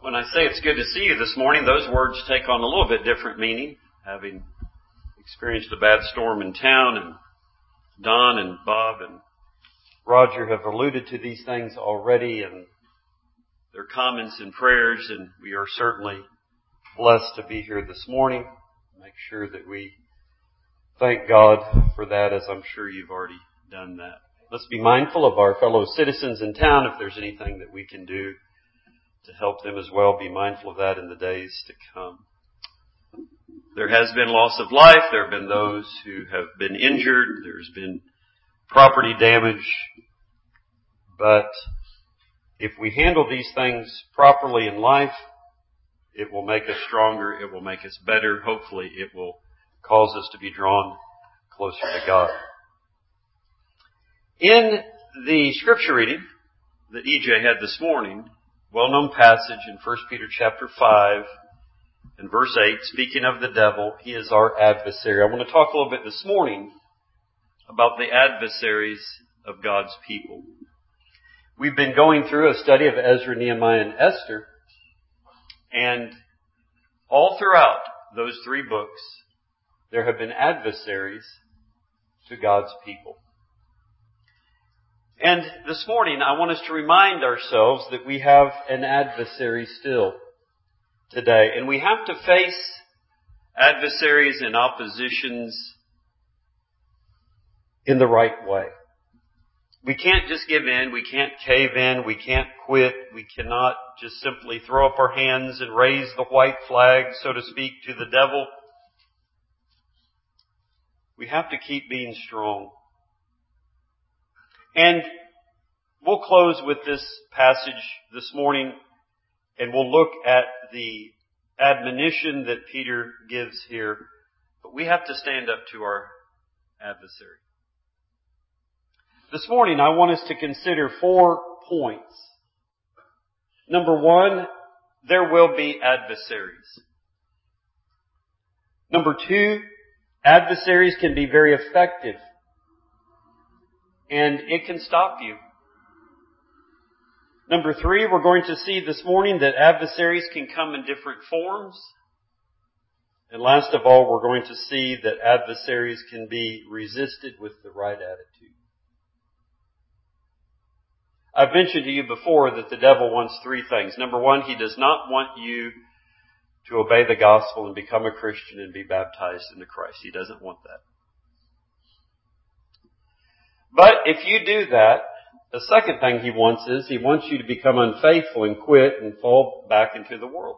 When I say it's good to see you this morning, those words take on a little bit different meaning. Having experienced a bad storm in town, and Don and Bob and Roger have alluded to these things already and their comments and prayers, and we are certainly blessed to be here this morning. Make sure that we thank God for that, as I'm sure you've already done that. Let's be mindful of our fellow citizens in town. If there's anything that we can do to help them as well, be mindful of that in the days to come. There has been loss of life. There have been those who have been injured. There's been property damage. But if we handle these things properly in life, it will make us stronger. It will make us better. Hopefully, it will cause us to be drawn closer to God. In the scripture reading that EJ had this morning, well-known passage in 1 Peter chapter 5 and verse 8, speaking of the devil, he is our adversary. I want to talk a little bit this morning about the adversaries of God's people. We've been going through a study of Ezra, Nehemiah, and Esther, and all throughout those three books, there have been adversaries to God's people. And this morning, I want us to remind ourselves that we have an adversary still today. And we have to face adversaries and oppositions in the right way. We can't just give in. We can't cave in. We can't quit. We cannot just simply throw up our hands and raise the white flag, so to speak, to the devil. We have to keep being strong. And we'll close with this passage this morning, and we'll look at the admonition that Peter gives here. But we have to stand up to our adversary. This morning, I want us to consider 4 points. Number 1, there will be adversaries. Number 2, adversaries can be very effective. And it can stop you. Number 3, we're going to see this morning that adversaries can come in different forms. And last of all, we're going to see that adversaries can be resisted with the right attitude. I've mentioned to you before that the devil wants 3 things. Number 1, he does not want you to obey the gospel and become a Christian and be baptized into Christ. He doesn't want that. But if you do that, the second thing he wants is he wants you to become unfaithful and quit and fall back into the world.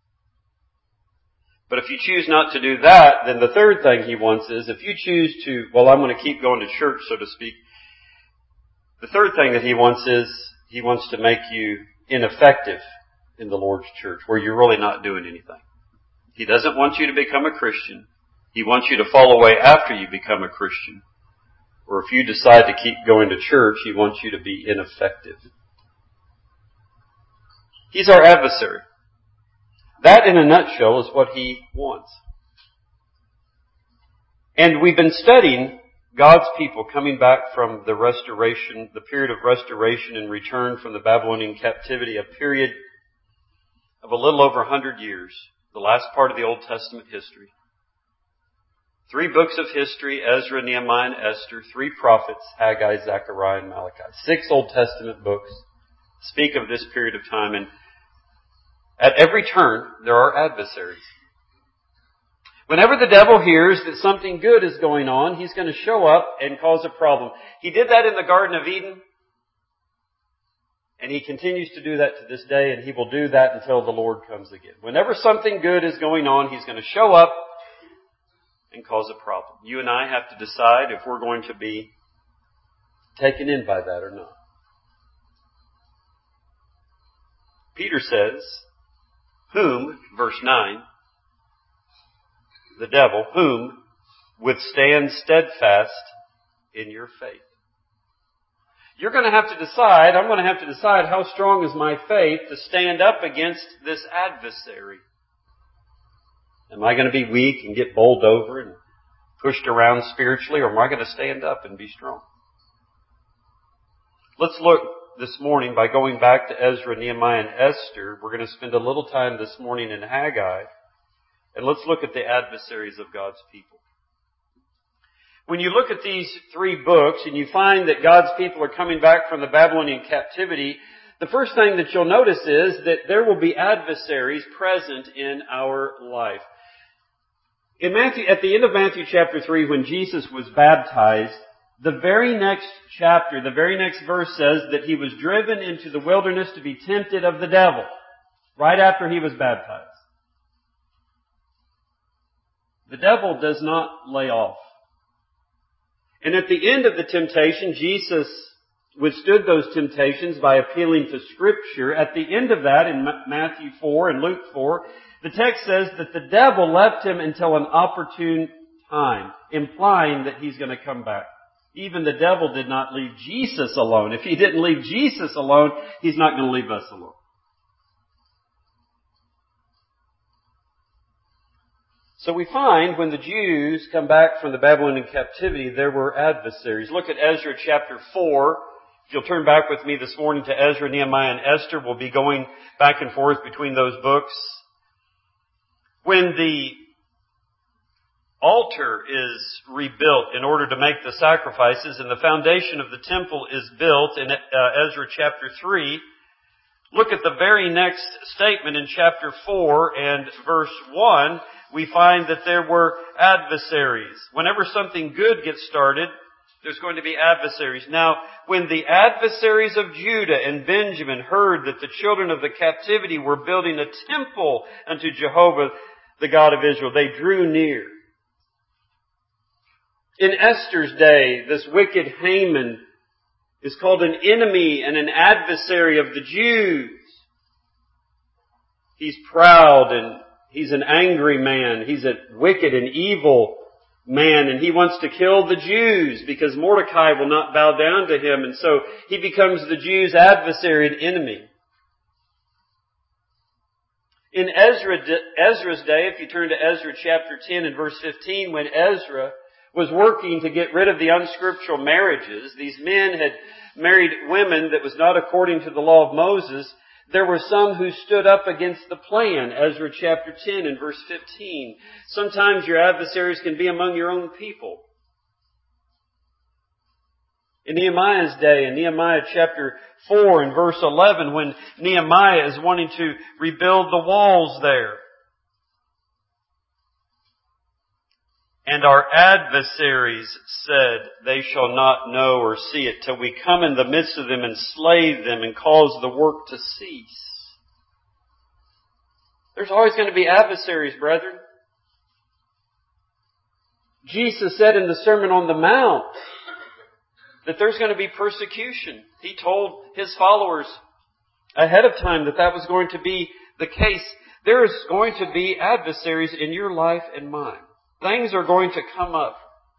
But if you choose not to do that, then the third thing he wants is if you choose to, I'm going to keep going to church, so to speak. The third thing that he wants is he wants to make you ineffective in the Lord's church, where you're really not doing anything. He doesn't want you to become a Christian. He wants you to fall away after you become a Christian. Or if you decide to keep going to church, he wants you to be ineffective. He's our adversary. That, in a nutshell, is what he wants. And we've been studying God's people coming back from the restoration, the period of restoration and return from the Babylonian captivity, a period of a little over 100 years, the last part of the Old Testament history. 3 books of history, Ezra, Nehemiah, and Esther. 3 prophets, Haggai, Zechariah, and Malachi. 6 Old Testament books speak of this period of time. And at every turn, there are adversaries. Whenever the devil hears that something good is going on, he's going to show up and cause a problem. He did that in the Garden of Eden. And he continues to do that to this day. And he will do that until the Lord comes again. Whenever something good is going on, he's going to show up and cause a problem. You and I have to decide if we're going to be taken in by that or not. Peter says, whom, verse 9, the devil, whom withstand steadfast in your faith. You're going to have to decide, I'm going to have to decide how strong is my faith to stand up against this adversary. Am I going to be weak and get bowled over and pushed around spiritually, or am I going to stand up and be strong? Let's look this morning by going back to Ezra, Nehemiah, and Esther. We're going to spend a little time this morning in Haggai. And let's look at the adversaries of God's people. When you look at these three books and you find that God's people are coming back from the Babylonian captivity, the first thing that you'll notice is that there will be adversaries present in our life. In Matthew, at the end of Matthew chapter 3, when Jesus was baptized, the very next chapter, the very next verse says that He was driven into the wilderness to be tempted of the devil, right after He was baptized. The devil does not lay off. And at the end of the temptation, Jesus withstood those temptations by appealing to Scripture. At the end of that, in Matthew 4 and Luke 4, the text says that the devil left Him until an opportune time, implying that He's going to come back. Even the devil did not leave Jesus alone. If He didn't leave Jesus alone, He's not going to leave us alone. So we find when the Jews come back from the Babylonian captivity, there were adversaries. Look at Ezra chapter 4. If you'll turn back with me this morning to Ezra, Nehemiah, and Esther, we'll be going back and forth between those books. When the altar is rebuilt in order to make the sacrifices and the foundation of the temple is built in Ezra chapter 3, look at the very next statement in chapter 4 and verse 1. We find that there were adversaries. Whenever something good gets started, there's going to be adversaries. Now, when the adversaries of Judah and Benjamin heard that the children of the captivity were building a temple unto Jehovah, the God of Israel, they drew near. In Esther's day, this wicked Haman is called an enemy and an adversary of the Jews. He's proud and he's an angry man. He's a wicked and evil man, and he wants to kill the Jews because Mordecai will not bow down to him, and so he becomes the Jews' adversary and enemy. In Ezra's day, if you turn to Ezra chapter 10 and verse 15, when Ezra was working to get rid of the unscriptural marriages, these men had married women that was not according to the law of Moses. There were some who stood up against the plan, Ezra chapter 10 and verse 15. Sometimes your adversaries can be among your own people. In Nehemiah's day, in Nehemiah chapter 4 and verse 11, when Nehemiah is wanting to rebuild the walls there, and our adversaries said, they shall not know or see it till we come in the midst of them and slay them and cause the work to cease. There's always going to be adversaries, brethren. Jesus said in the Sermon on the Mount that there's going to be persecution. He told His followers ahead of time that that was going to be the case. There is going to be adversaries in your life and mine. Things are going to come up.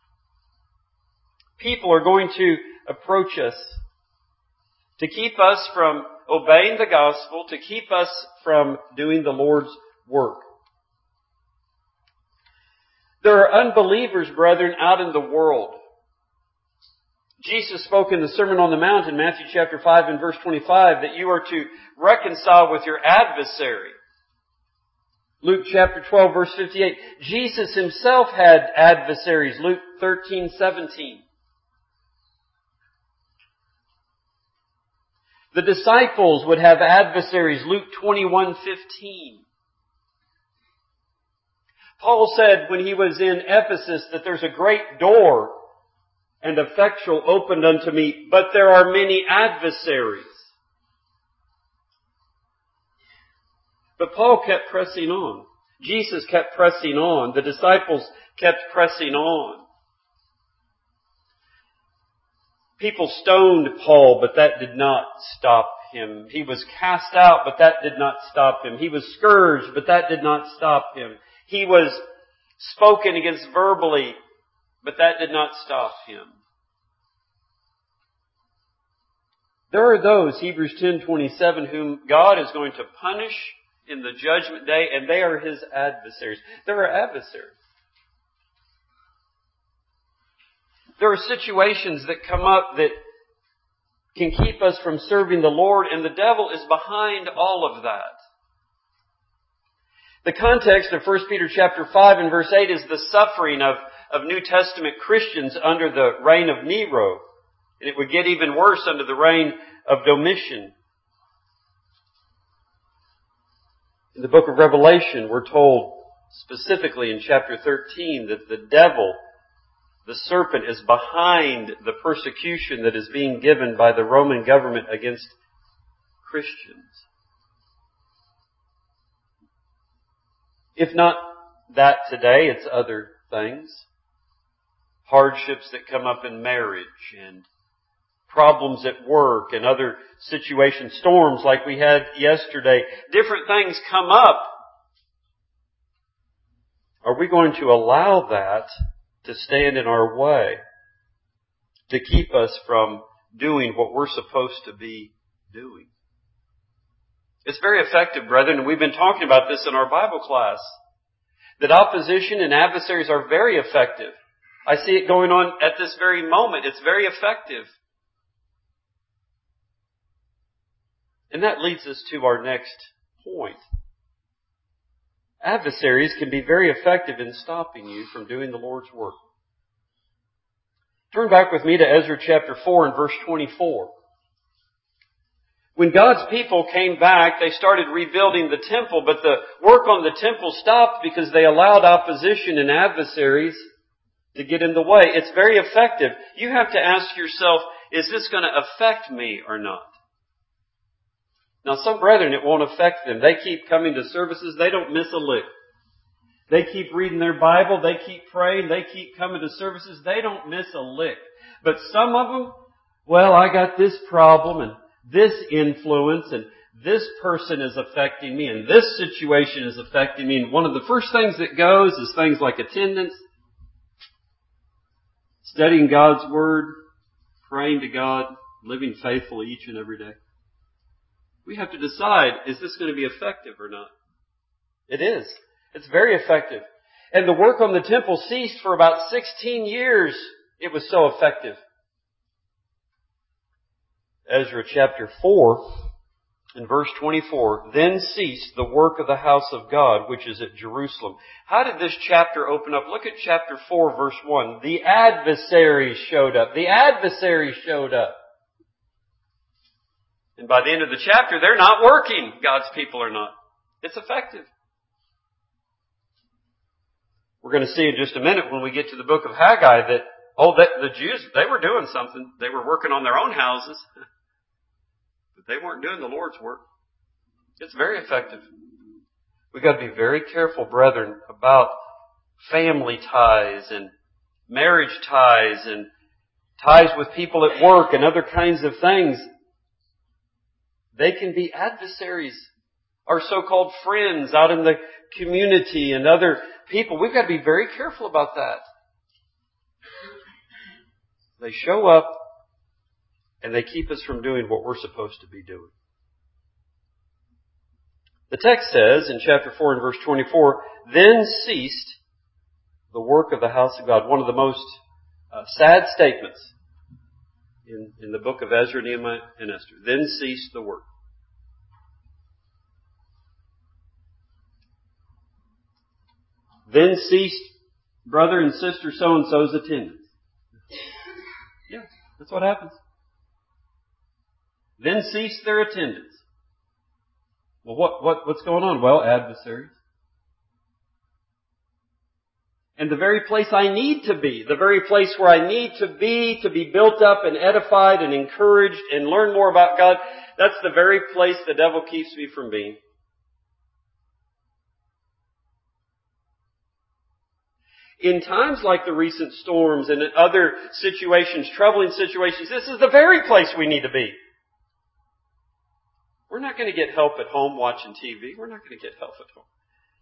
People are going to approach us to keep us from obeying the gospel, to keep us from doing the Lord's work. There are unbelievers, brethren, out in the world. Jesus spoke in the Sermon on the Mount in Matthew chapter 5 and verse 25 that you are to reconcile with your adversary. Luke chapter 12 verse 58. Jesus Himself had adversaries. Luke 13:17. The disciples would have adversaries. Luke 21:15. Paul said when he was in Ephesus that there's a great door and effectual opened unto me, but there are many adversaries. But Paul kept pressing on. Jesus kept pressing on. The disciples kept pressing on. People stoned Paul, but that did not stop him. He was cast out, but that did not stop him. He was scourged, but that did not stop him. He was spoken against verbally, but that did not stop him. There are those, Hebrews 10:27, whom God is going to punish in the judgment day, and they are His adversaries. There are adversaries. There are situations that come up that can keep us from serving the Lord, and the devil is behind all of that. The context of 1 Peter chapter 5 and verse 8 is the suffering of New Testament Christians under the reign of Nero. And it would get even worse under the reign of Domitian. In the book of Revelation, we're told specifically in chapter 13 that the devil, the serpent, is behind the persecution that is being given by the Roman government against Christians. If not that today, it's other things. Hardships that come up in marriage and problems at work and other situations, storms like we had yesterday. Different things come up. Are we going to allow that to stand in our way, to keep us from doing what we're supposed to be doing? It's very effective, brethren, and we've been talking about this in our Bible class, that opposition and adversaries are very effective. I see it going on at this very moment. It's very effective. And that leads us to our next point. Adversaries can be very effective in stopping you from doing the Lord's work. Turn back with me to Ezra chapter 4 and verse 24. When God's people came back, they started rebuilding the temple, but the work on the temple stopped because they allowed opposition and adversaries to get in the way. It's very effective. You have to ask yourself, is this going to affect me or not? Now, some brethren, it won't affect them. They keep coming to services. They don't miss a lick. They keep reading their Bible. They keep praying. They keep coming to services. They don't miss a lick. But some of them, well, I got this problem and this influence and this person is affecting me and this situation is affecting me. And one of the first things that goes is things like attendance, studying God's Word, praying to God, living faithfully each and every day. We have to decide, is this going to be effective or not? It is. It's very effective. And the work on the temple ceased for about 16 years. It was so effective. Ezra chapter 4 and verse 24. Then ceased the work of the house of God, which is at Jerusalem. How did this chapter open up? Look at chapter 4, verse 1. The adversaries showed up. The adversaries showed up. And by the end of the chapter, they're not working. God's people are not. It's effective. We're going to see in just a minute when we get to the book of Haggai that, the Jews, they were doing something. They were working on their own houses. But they weren't doing the Lord's work. It's very effective. We've got to be very careful, brethren, about family ties and marriage ties and ties with people at work and other kinds of things. They can be adversaries. Our so-called friends out in the community and other people. We've got to be very careful about that. They show up and they keep us from doing what we're supposed to be doing. The text says in chapter 4 and verse 24, then ceased the work of the house of God. One of the most sad statements in the book of Ezra, Nehemiah, and Esther. Then ceased the work. Then ceased brother and sister so-and-so's attendance. Yeah, that's what happens. Then ceased their attendance. Well, what's going on? Well, adversaries. And the very place I need to be, the very place where I need to be built up and edified and encouraged and learn more about God, that's the very place the devil keeps me from being. In times like the recent storms and other situations, troubling situations, this is the very place we need to be. We're not going to get help at home watching TV. We're not going to get help at home.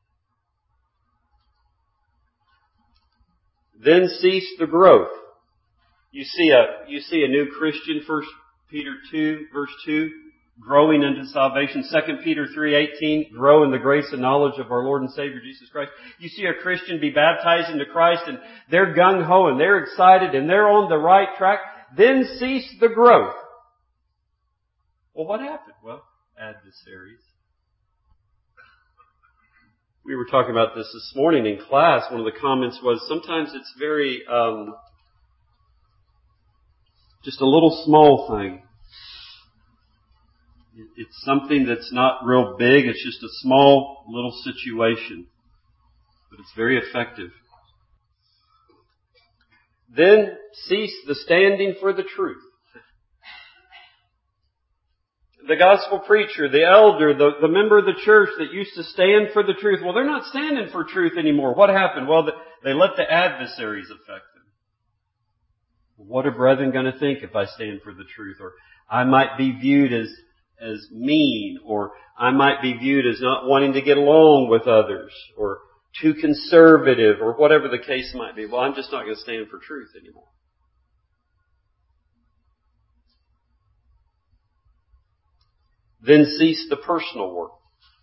Then ceased the growth. You see a new Christian, 1 Peter 2, verse 2, growing into salvation. 2 Peter 3:18, grow in the grace and knowledge of our Lord and Savior Jesus Christ. You see a Christian be baptized into Christ and they're gung-ho and they're excited and they're on the right track. Then ceased the growth. Well, what happened? Well, adversaries. We were talking about this morning in class. One of the comments was sometimes it's very, just a little small thing. It's something that's not real big. It's just a small little situation. But it's very effective. Then cease the standing for the truth. The gospel preacher, the elder, the member of the church that used to stand for the truth. Well, they're not standing for truth anymore. What happened? Well, they let the adversaries affect them. What are brethren going to think if I stand for the truth? Or I might be viewed as mean, or I might be viewed as not wanting to get along with others, or too conservative, or whatever the case might be. Well, I'm just not going to stand for truth anymore. Then cease the personal work.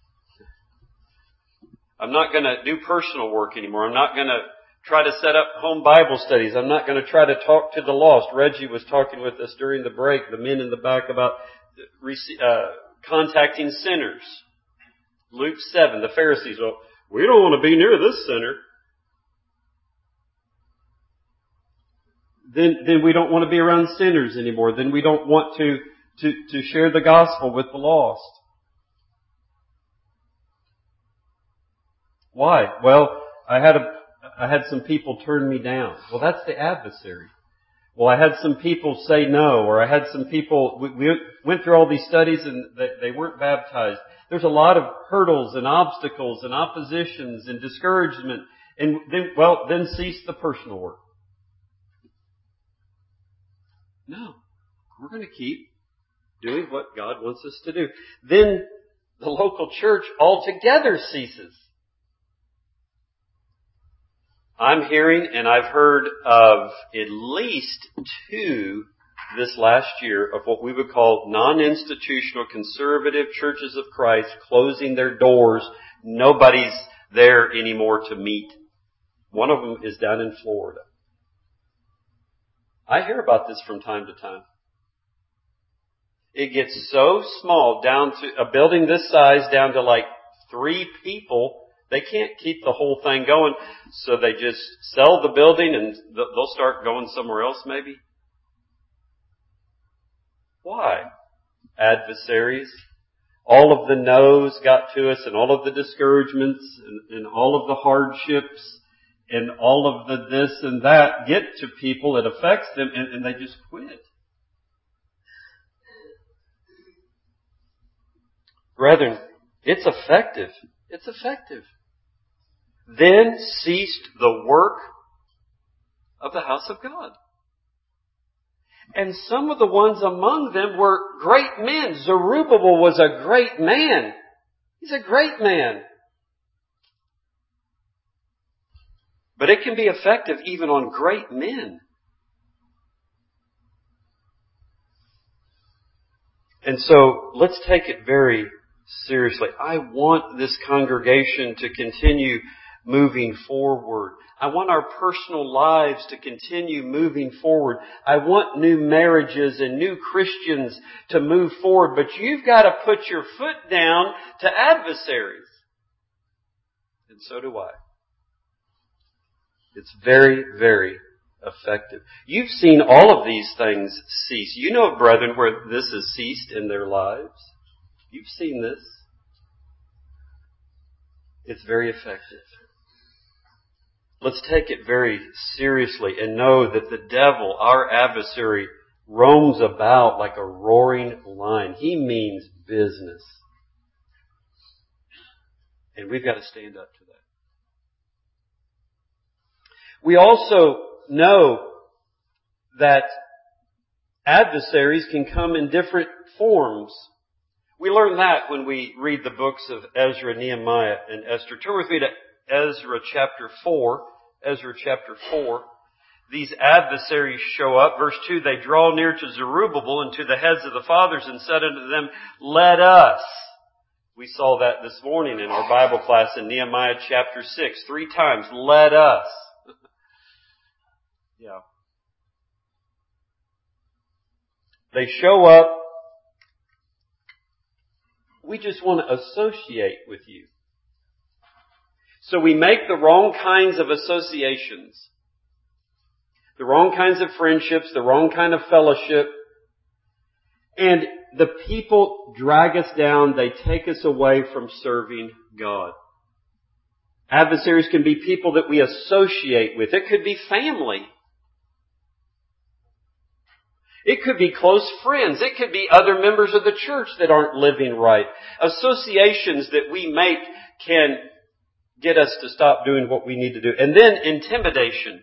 I'm not going to do personal work anymore. I'm not going to try to set up home Bible studies. I'm not going to try to talk to the lost. Reggie was talking with us during the break, the men in the back, about contacting sinners. Luke 7, the Pharisees, well, we don't want to be near this sinner. Then we don't want to be around sinners anymore. Then we don't want to share the gospel with the lost. Why? Well, I had some people turn me down. Well, that's the adversary. Well, I had some people say no, or I had some people, we went through all these studies and they weren't baptized. There's a lot of hurdles and obstacles and oppositions and discouragement. And then cease the personal work. No. We're going to keep doing what God wants us to do. Then the local church altogether ceases. I'm hearing, and I've heard of at least 2 this last year of what we would call non-institutional conservative churches of Christ closing their doors. Nobody's there anymore to meet. One of them is down in Florida. I hear about this from time to time. It gets so small, down to a building this size, down to like 3 people. They can't keep the whole thing going, so they just sell the building and they'll start going somewhere else maybe. Why? Adversaries. All of the no's got to us, and all of the discouragements and all of the hardships and all of the this and that get to people. It affects them and they just quit. Brethren, it's effective. It's effective. Then ceased the work of the house of God. And some of the ones among them were great men. Zerubbabel was a great man. He's a great man. But it can be effective even on great men. And so let's take it very seriously. I want this congregation to continue moving forward. I want our personal lives to continue moving forward. I want new marriages and new Christians to move forward. But you've got to put your foot down to adversaries. And so do I. It's very, very effective. You've seen all of these things cease. You know, brethren, where this has ceased in their lives. You've seen this. It's very effective. Let's take it very seriously and know that the devil, our adversary, roams about like a roaring lion. He means business. And we've got to stand up to that. We also know that adversaries can come in different forms. We learn that when we read the books of Ezra, Nehemiah, and Esther. Turn with me to Ezra chapter 4. Ezra chapter 4. These adversaries show up. Verse 2, they draw near to Zerubbabel and to the heads of the fathers and said unto them, let us. We saw that this morning in our Bible class in Nehemiah chapter 6. 3 times, let us. Yeah. They show up We just want to associate with you. So we make the wrong kinds of associations, the wrong kinds of friendships, the wrong kind of fellowship, and the people drag us down. They take us away from serving God. Adversaries can be people that we associate with. It could be family. It could be close friends. It could be other members of the church that aren't living right. Associations that we make can get us to stop doing what we need to do. And then intimidation.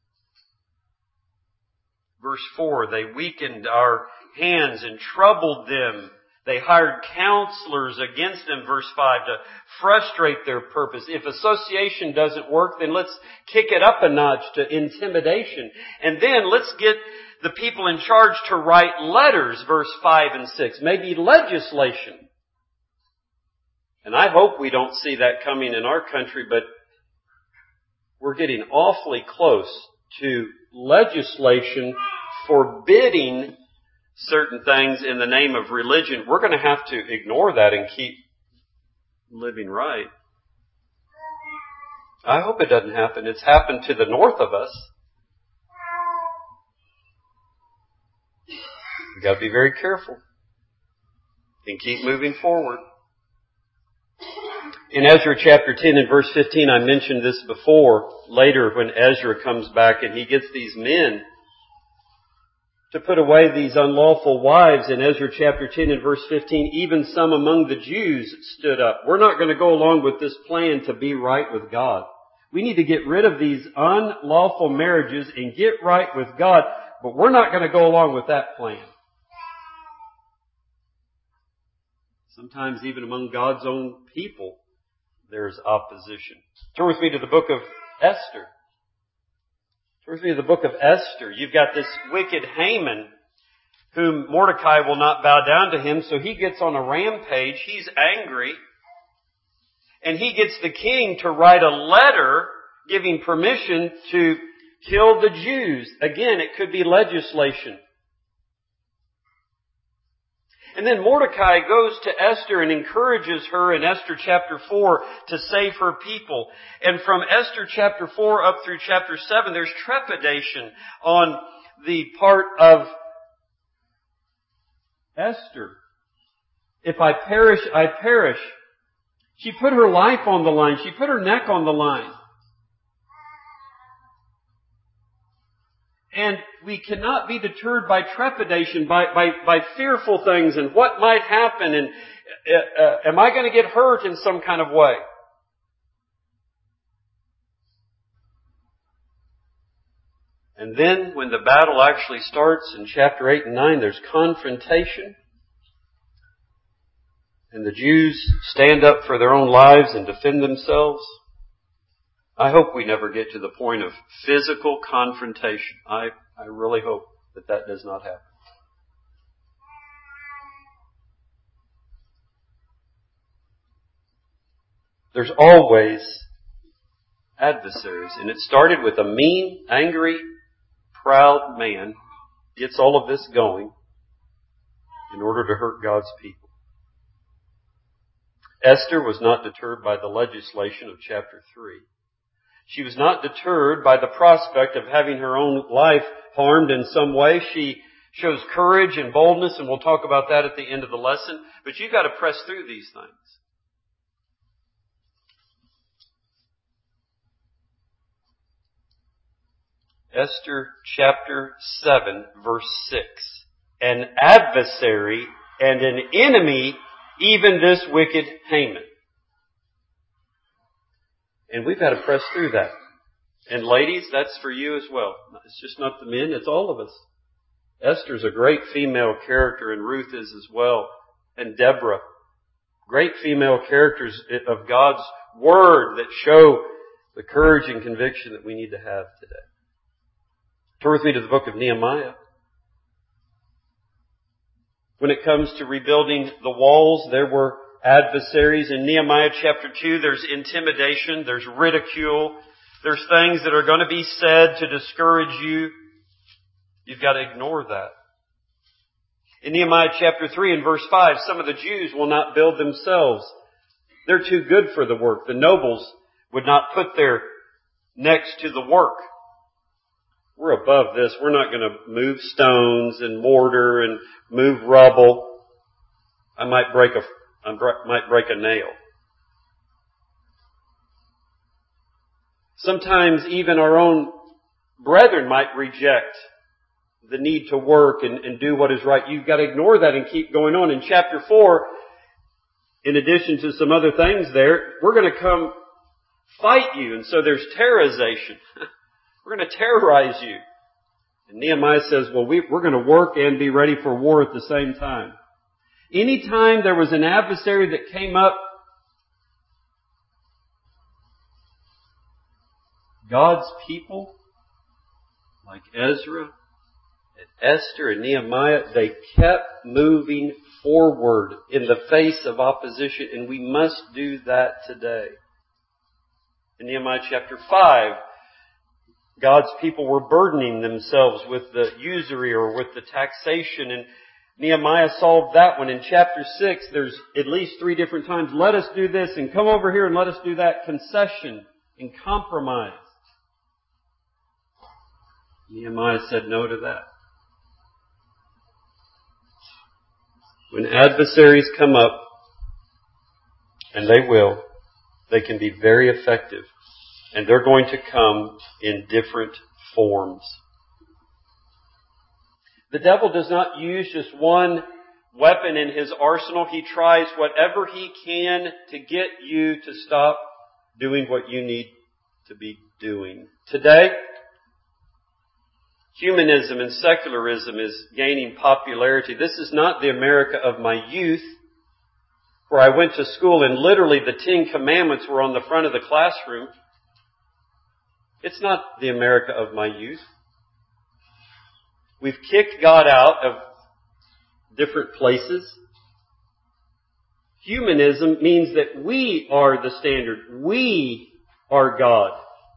Verse 4, they weakened our hands and troubled them. They hired counselors against them, verse 5, to frustrate their purpose. If association doesn't work, then let's kick it up a notch to intimidation. And then let's get the people in charge to write letters, verse 5 and 6. Maybe legislation. And I hope we don't see that coming in our country, but we're getting awfully close to legislation forbidding certain things in the name of religion. We're going to have to ignore that and keep living right. I hope it doesn't happen. It's happened to the north of us. We've got to be very careful and keep moving forward. In Ezra chapter 10 and verse 15, I mentioned this before. Later, when Ezra comes back and he gets these men to put away these unlawful wives, in Ezra chapter 10 and verse 15, even some among the Jews stood up. We're not going to go along with this plan to be right with God. We need to get rid of these unlawful marriages and get right with God, but we're not going to go along with that plan. Sometimes even among God's own people, there's opposition. Turn with me to the book of Esther. Turn with me to the book of Esther. You've got this wicked Haman, whom Mordecai will not bow down to him, so he gets on a rampage. He's angry. And he gets the king to write a letter giving permission to kill the Jews. Again, it could be legislation. And then Mordecai goes to Esther and encourages her in Esther chapter 4 to save her people. And from Esther chapter 4 up through chapter 7, there's trepidation on the part of Esther. If I perish, I perish. She put her life on the line. She put her neck on the line. And we cannot be deterred by trepidation, by fearful things and what might happen and am I going to get hurt in some kind of way? And then when the battle actually starts in chapter 8 and 9, there's confrontation. And the Jews stand up for their own lives and defend themselves. I hope we never get to the point of physical confrontation. I really hope that does not happen. There's always adversaries. And it started with a mean, angry, proud man gets all of this going in order to hurt God's people. Esther was not deterred by the legislation of chapter 3. She was not deterred by the prospect of having her own life harmed in some way. She shows courage and boldness, and we'll talk about that at the end of the lesson. But you've got to press through these things. Esther chapter 7, verse 6. An adversary and an enemy, even this wicked Haman. And we've got to press through that. And ladies, that's for you as well. It's just not the men, it's all of us. Esther's a great female character, and Ruth is as well. And Deborah. Great female characters of God's Word that show the courage and conviction that we need to have today. Turn with me to the book of Nehemiah. When it comes to rebuilding the walls, there were adversaries. In Nehemiah chapter 2, there's intimidation, there's ridicule, there's things that are going to be said to discourage you. You've got to ignore that. In Nehemiah chapter 3 and verse 5, some of the Jews will not build themselves. They're too good for the work. The nobles would not put their necks to the work. We're above this. We're not going to move stones and mortar and move rubble. I might break a nail. Sometimes even our own brethren might reject the need to work and do what is right. You've got to ignore that and keep going on. In chapter 4, in addition to some other things there, we're going to come fight you. And so there's terrorization. We're going to terrorize you. And Nehemiah says, well, we're going to work and be ready for war at the same time. Anytime there was an adversary that came up, God's people, like Ezra and Esther and Nehemiah, they kept moving forward in the face of opposition, and we must do that today. In Nehemiah chapter 5, God's people were burdening themselves with the usury or with the taxation, and Nehemiah solved that one. In chapter 6, there's at least 3 different times, let us do this and come over here and let us do that. Concession and compromise. Nehemiah said no to that. When adversaries come up, and they will, they can be very effective. And they're going to come in different forms. The devil does not use just one weapon in his arsenal. He tries whatever he can to get you to stop doing what you need to be doing. Today, humanism and secularism is gaining popularity. This is not the America of my youth, where I went to school and literally the 10 Commandments were on the front of the classroom. It's not the America of my youth. We've kicked God out of different places. Humanism means that we are the standard. We are God.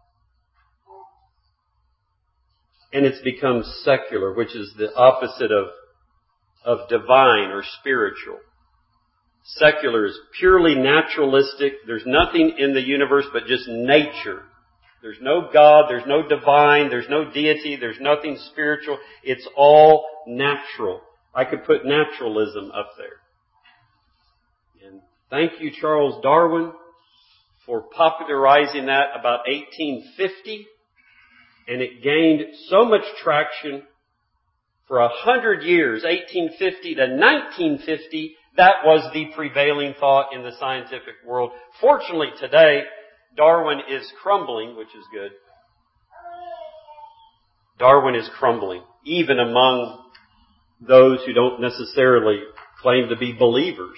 And it's become secular, which is the opposite of divine or spiritual. Secular is purely naturalistic. There's nothing in the universe but just nature. There's no God, there's no divine, there's no deity, there's nothing spiritual. It's all natural. I could put naturalism up there. And thank you, Charles Darwin, for popularizing that about 1850. And it gained so much traction for 100 years, 1850 to 1950. That was the prevailing thought in the scientific world. Fortunately, today, Darwin is crumbling, which is good. Darwin is crumbling, even among those who don't necessarily claim to be believers.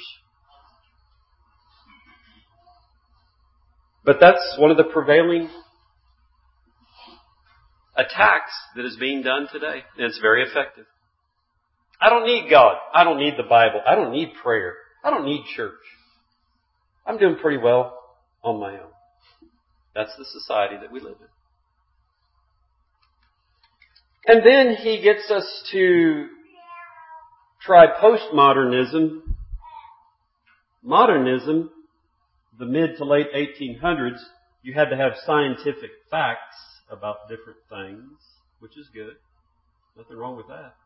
But that's one of the prevailing attacks that is being done today. And it's very effective. I don't need God. I don't need the Bible. I don't need prayer. I don't need church. I'm doing pretty well on my own. That's the society that we live in. And then he gets us to try postmodernism. Modernism, the mid to late 1800s, you had to have scientific facts about different things, which is good. Nothing wrong with that.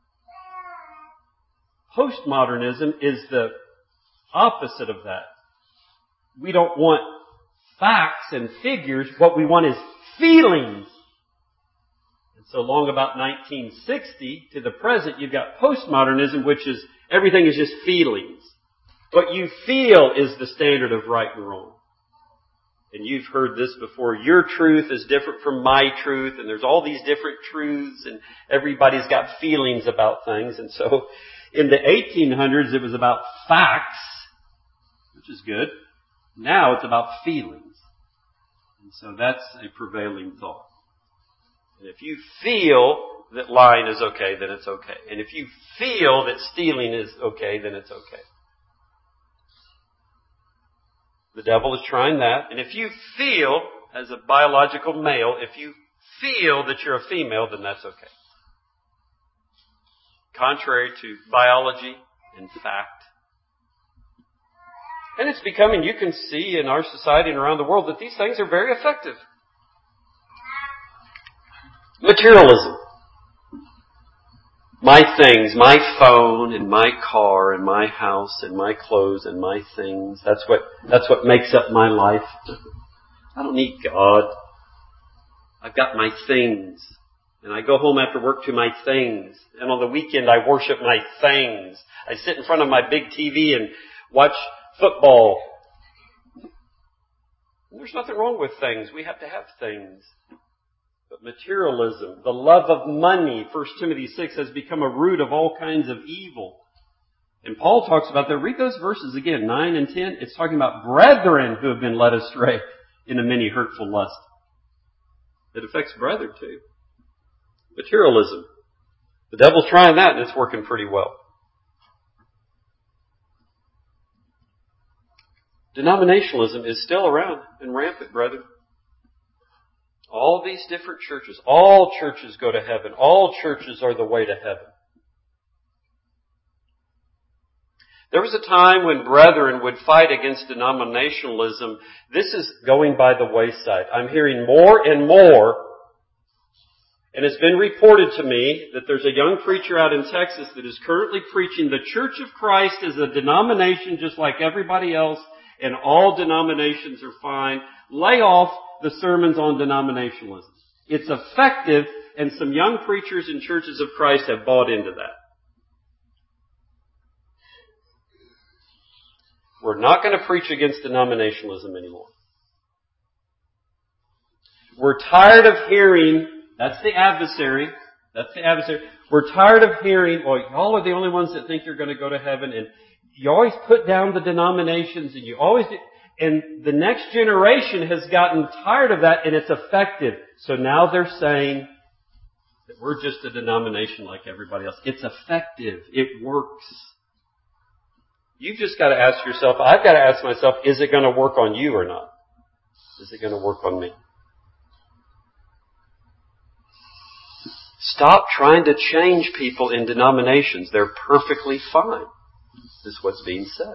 Postmodernism is the opposite of that. We don't want facts and figures. What we want is feelings. And so long about 1960 to the present, you've got postmodernism, which is everything is just feelings. What you feel is the standard of right and wrong. And you've heard this before. Your truth is different from my truth, and there's all these different truths, and everybody's got feelings about things. And so in the 1800s, it was about facts, which is good. Now it's about feelings. And so that's a prevailing thought. And if you feel that lying is okay, then it's okay. And if you feel that stealing is okay, then it's okay. The devil is trying that. And if you feel, as a biological male, if you feel that you're a female, then that's okay. contrary to biology and fact. And it's becoming, you can see in our society and around the world that these things are very effective. Materialism. My things, my phone and my car and my house and my clothes and my things. That's what makes up my life. I don't need God. I've got my things. And I go home after work to my things. And on the weekend I worship my things. I sit in front of my big TV and watch football. There's nothing wrong with things. We have to have things. But materialism, the love of money, 1 Timothy 6, has become a root of all kinds of evil. And Paul talks about that. Read those verses again, 9 and 10. It's talking about brethren who have been led astray into many hurtful lusts. It affects brethren too. Materialism. The devil's trying that and it's working pretty well. Denominationalism is still around and rampant, brethren. All these different churches, all churches go to heaven. All churches are the way to heaven. There was a time when brethren would fight against denominationalism. This is going by the wayside. I'm hearing more and more, and it's been reported to me that there's a young preacher out in Texas that is currently preaching the Church of Christ is a denomination just like everybody else, and all denominations are fine. Lay off the sermons on denominationalism. It's effective, and some young preachers in churches of Christ have bought into that. We're not going to preach against denominationalism anymore. We're tired of hearing, that's the adversary. We're tired of hearing, well, y'all are the only ones that think you're going to go to heaven, and you always put down the denominations, and you always do. And the next generation has gotten tired of that, and it's effective. So now they're saying that we're just a denomination like everybody else. It's effective. It works. You've just got to ask yourself, I've got to ask myself, is it going to work on you or not? Is it going to work on me? Stop trying to change people in denominations. They're perfectly fine. This is what's being said.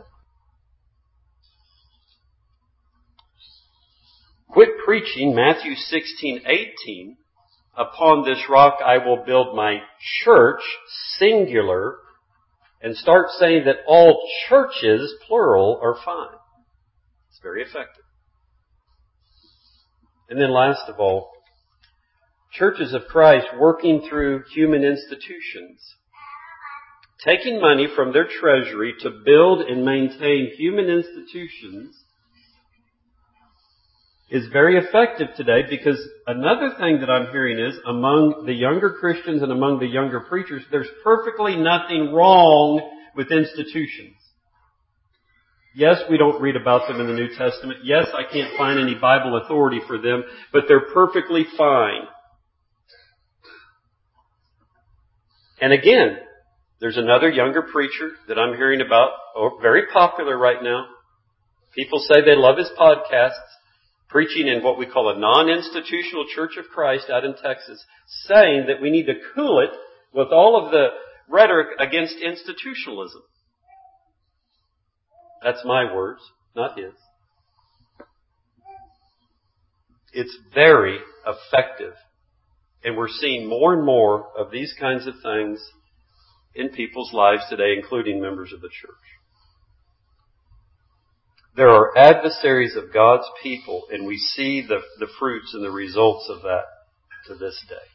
Quit preaching Matthew 16:18. Upon this rock I will build my church, singular, and start saying that all churches, plural, are fine. It's very effective. And then last of all, churches of Christ working through human institutions, taking money from their treasury to build and maintain human institutions is very effective today, because another thing that I'm hearing is among the younger Christians and among the younger preachers, there's perfectly nothing wrong with institutions. Yes, we don't read about them in the New Testament. Yes, I can't find any Bible authority for them, but they're perfectly fine. And again, there's another younger preacher that I'm hearing about, very popular right now. People say they love his podcasts, preaching in what we call a non-institutional Church of Christ out in Texas, saying that we need to cool it with all of the rhetoric against institutionalism. That's my words, not his. It's very effective. And we're seeing more and more of these kinds of things in people's lives today, including members of the church. There are adversaries of God's people, and we see the fruits and the results of that to this day.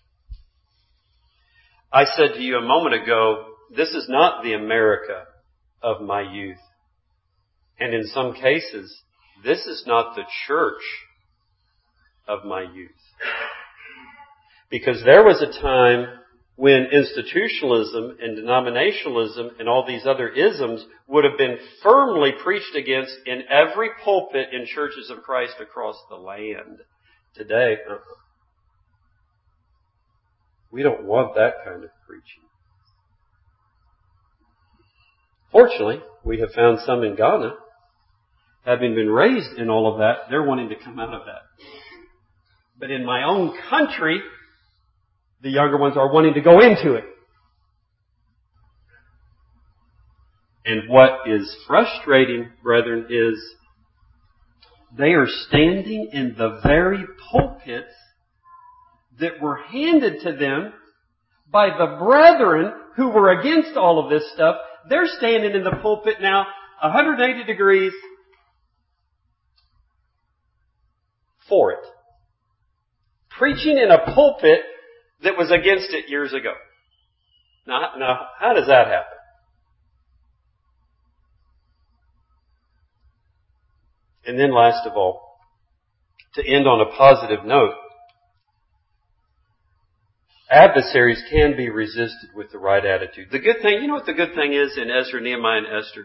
I said to you a moment ago, this is not the America of my youth. And in some cases, this is not the church of my youth. Because there was a time when institutionalism and denominationalism and all these other isms would have been firmly preached against in every pulpit in churches of Christ across the land. Today, we don't want that kind of preaching. Fortunately, we have found some in Ghana, having been raised in all of that, they're wanting to come out of that. But in my own country, the younger ones are wanting to go into it. And what is frustrating, brethren, is they are standing in the very pulpits that were handed to them by the brethren who were against all of this stuff. They're standing in the pulpit now, 180 degrees for it. Preaching in a pulpit that was against it years ago. Now, how does that happen? And then last of all, to end on a positive note, adversaries can be resisted with the right attitude. The good thing, you know what the good thing is in Ezra, Nehemiah, and Esther?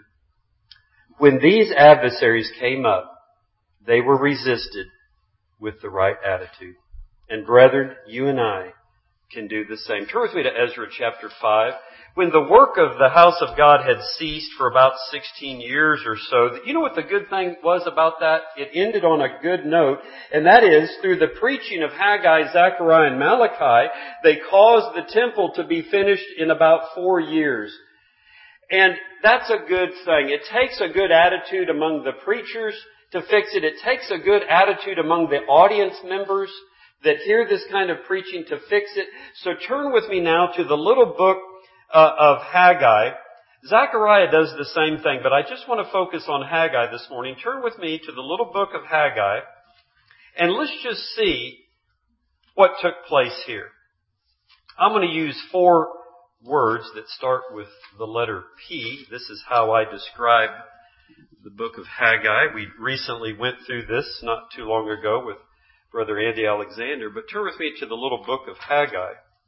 When these adversaries came up, they were resisted with the right attitude. And brethren, you and I can do the same. Turn with me to Ezra chapter 5. When the work of the house of God had ceased for about 16 years or so, you know what the good thing was about that? It ended on a good note, and that is, through the preaching of Haggai, Zechariah, and Malachi, they caused the temple to be finished in about 4 years. And that's a good thing. It takes a good attitude among the preachers to fix it. It takes a good attitude among the audience members that hear this kind of preaching to fix it. So turn with me now to the little book of Haggai. Zechariah does the same thing, but I just want to focus on Haggai this morning. Turn with me to the little book of Haggai, and let's just see what took place here. I'm going to use 4 words that start with the letter P. This is how I describe the book of Haggai. We recently went through this not too long ago with Brother Andy Alexander, but turn with me to the little book of Haggai.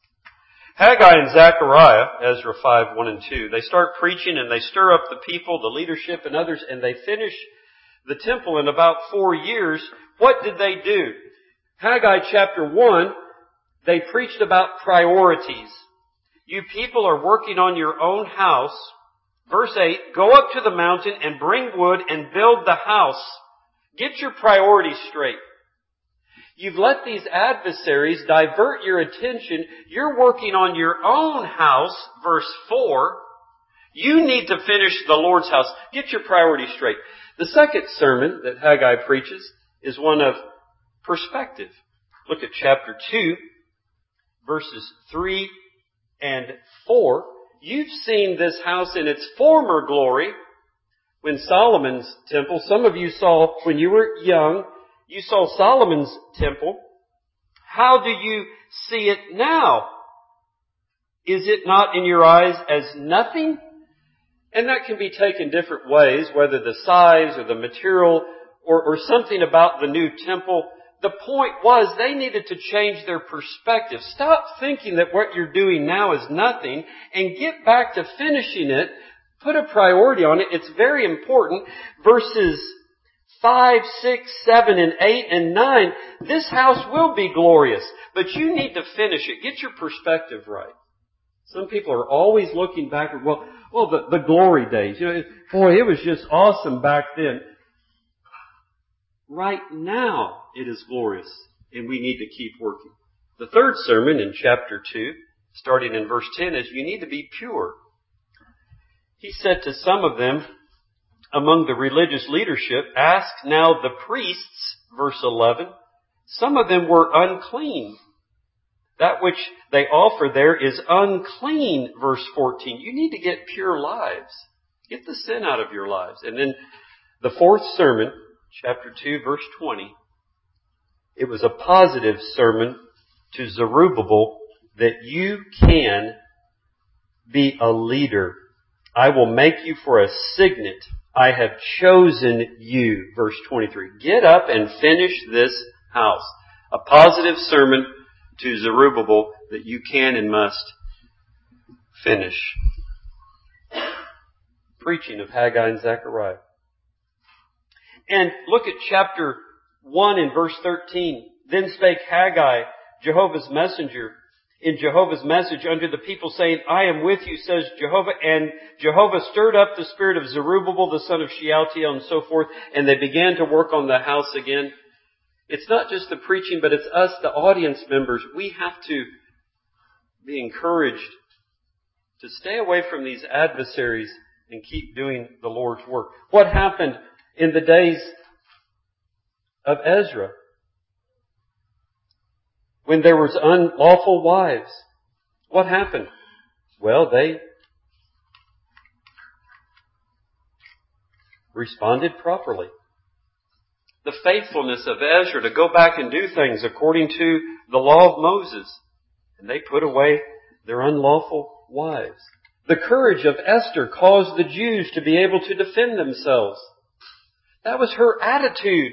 Haggai and Zechariah, Ezra 5, 1 and 2, they start preaching and they stir up the people, the leadership and others, and they finish the temple in about 4 years. What did they do? Haggai chapter 1, they preached about priorities. You people are working on your own house. Verse 8, go up to the mountain and bring wood and build the house. Get your priorities straight. You've let these adversaries divert your attention. You're working on your own house. Verse 4. You need to finish the Lord's house. Get your priorities straight. The second sermon that Haggai preaches is one of perspective. Look at chapter 2, verses 3 and 4. You've seen this house in its former glory when Solomon's temple, some of you saw when you were young, you saw Solomon's temple. How do you see it now? Is it not in your eyes as nothing? And that can be taken different ways, whether the size or the material or something about the new temple. The point was they needed to change their perspective. Stop thinking that what you're doing now is nothing and get back to finishing it. Put a priority on it. It's very important. Verses 5, 6, 7, and 8, and 9, this house will be glorious, but you need to finish it. Get your perspective right. Some people are always looking backward. Well, the glory days. You know, boy, it was just awesome back then. Right now, it is glorious, and we need to keep working. The third sermon in chapter 2, starting in verse 10, is you need to be pure. He said to some of them, among the religious leadership, ask now the priests, verse 11. Some of them were unclean. That which they offer there is unclean, verse 14. You need to get pure lives. Get the sin out of your lives. And then the fourth sermon, chapter 2, verse 20. It was a positive sermon to Zerubbabel that you can be a leader. I will make you for a signet. I have chosen you. Verse 23. Get up and finish this house. A positive sermon to Zerubbabel that you can and must finish. Preaching of Haggai and Zechariah. And look at chapter 1 and verse 13. Then spake Haggai, Jehovah's messenger, in Jehovah's message unto the people, saying, I am with you, says Jehovah. And Jehovah stirred up the spirit of Zerubbabel, the son of Shealtiel, and so forth, and they began to work on the house again. It's not just the preaching, but it's us, the audience members. We have to be encouraged to stay away from these adversaries and keep doing the Lord's work. What happened in the days of Ezra when there was unlawful wives? What happened? Well, they responded properly. The faithfulness of Ezra to go back and do things according to the law of Moses. And they put away their unlawful wives. The courage of Esther caused the Jews to be able to defend themselves. That was her attitude.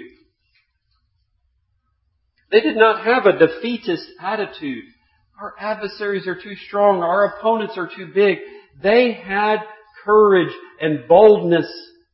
They did not have a defeatist attitude. Our adversaries are too strong. Our opponents are too big. They had courage and boldness.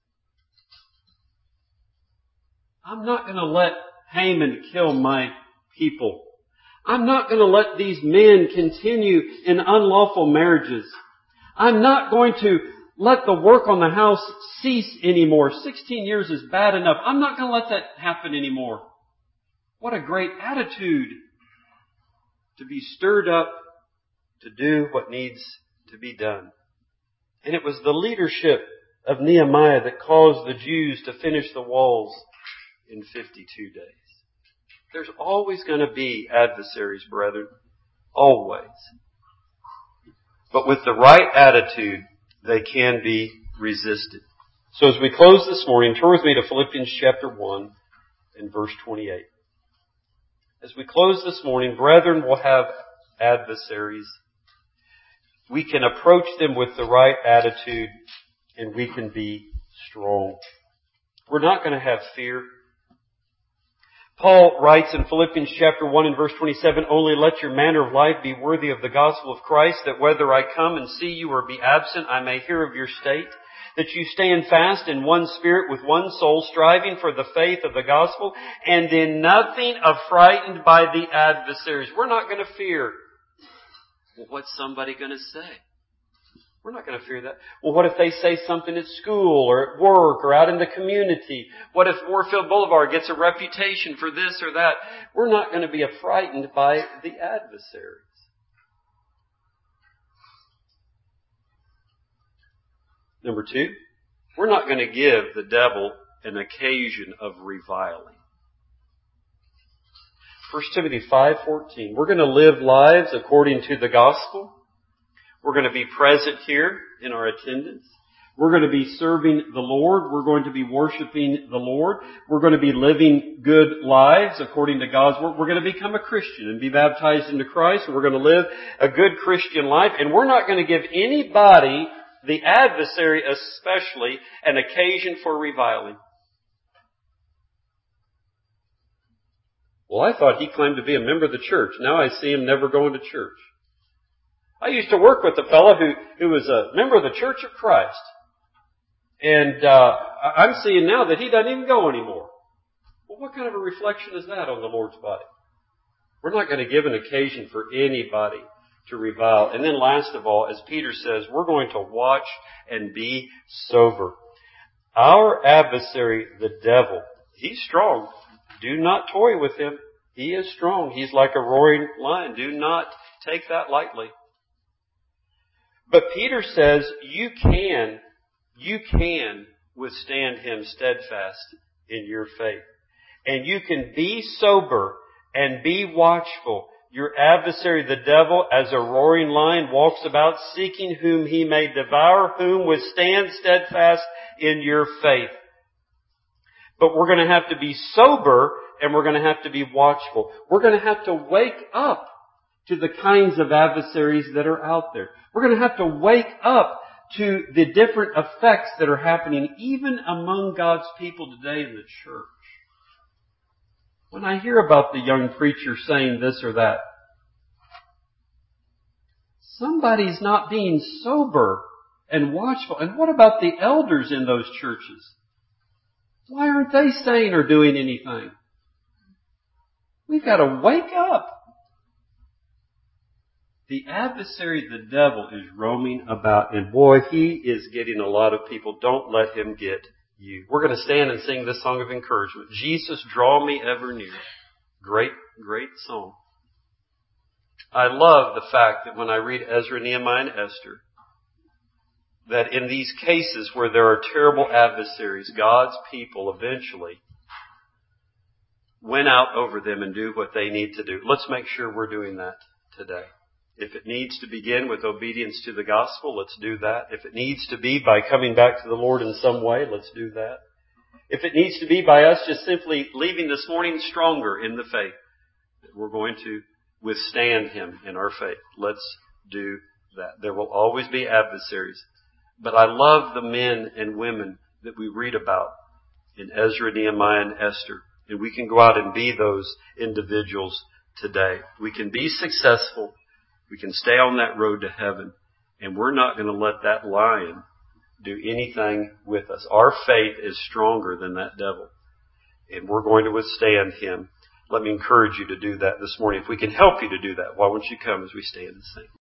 I'm not going to let Haman kill my people. I'm not going to let these men continue in unlawful marriages. I'm not going to let the work on the house cease anymore. 16 years is bad enough. I'm not going to let that happen anymore. What a great attitude to be stirred up to do what needs to be done. And it was the leadership of Nehemiah that caused the Jews to finish the walls in 52 days. There's always going to be adversaries, brethren. Always. But with the right attitude, they can be resisted. So as we close this morning, turn with me to Philippians chapter 1 and verse 28. As we close this morning, brethren will have adversaries. We can approach them with the right attitude and we can be strong. We're not going to have fear. Paul writes in Philippians chapter 1 and verse 27, only let your manner of life be worthy of the gospel of Christ, that whether I come and see you or be absent, I may hear of your state, that you stand fast in one spirit with one soul, striving for the faith of the gospel, and in nothing affrighted by the adversaries. We're not going to fear. Well, what's somebody going to say? We're not going to fear that. Well, what if they say something at school or at work or out in the community? What if Warfield Boulevard gets a reputation for this or that? We're not going to be affrighted by the adversaries. Number 2, we're not going to give the devil an occasion of reviling. 1 Timothy 5:14. We're going to live lives according to the gospel. We're going to be present here in our attendance. We're going to be serving the Lord. We're going to be worshiping the Lord. We're going to be living good lives according to God's word. We're going to become a Christian and be baptized into Christ. And we're going to live a good Christian life. And we're not going to give anybody, the adversary especially, an occasion for reviling. Well, I thought he claimed to be a member of the church. Now I see him never going to church. I used to work with a fellow who was a member of the Church of Christ. And I'm seeing now that he doesn't even go anymore. Well, what kind of a reflection is that on the Lord's body? We're not going to give an occasion for anybody to revile. And then last of all, as Peter says, we're going to watch and be sober. Our adversary, the devil, he's strong. Do not toy with him. He is strong. He's like a roaring lion. Do not take that lightly. But Peter says you can withstand him steadfast in your faith. And you can be sober and be watchful. Your adversary, the devil, as a roaring lion, walks about seeking whom he may devour, whom withstand steadfast in your faith. But we're going to have to be sober and we're going to have to be watchful. We're going to have to wake up to the kinds of adversaries that are out there. We're going to have to wake up to the different effects that are happening even among God's people today in the church. When I hear about the young preacher saying this or that, somebody's not being sober and watchful. And what about the elders in those churches? Why aren't they saying or doing anything? We've got to wake up. The adversary, the devil, is roaming about, and boy, he is getting a lot of people. Don't let him get you. We're going to stand and sing this song of encouragement. Jesus, draw me ever near. Great, great song. I love the fact that when I read Ezra, Nehemiah, and Esther, that in these cases where there are terrible adversaries, God's people eventually win out over them and do what they need to do. Let's make sure we're doing that today. If it needs to begin with obedience to the gospel, let's do that. If it needs to be by coming back to the Lord in some way, let's do that. If it needs to be by us just simply leaving this morning stronger in the faith, that we're going to withstand Him in our faith, let's do that. There will always be adversaries. But I love the men and women that we read about in Ezra, Nehemiah, and Esther. And we can go out and be those individuals today. We can be successful. We can stay on that road to heaven. And we're not going to let that lion do anything with us. Our faith is stronger than that devil. And we're going to withstand him. Let me encourage you to do that this morning. If we can help you to do that, why won't you come as we stand and sing?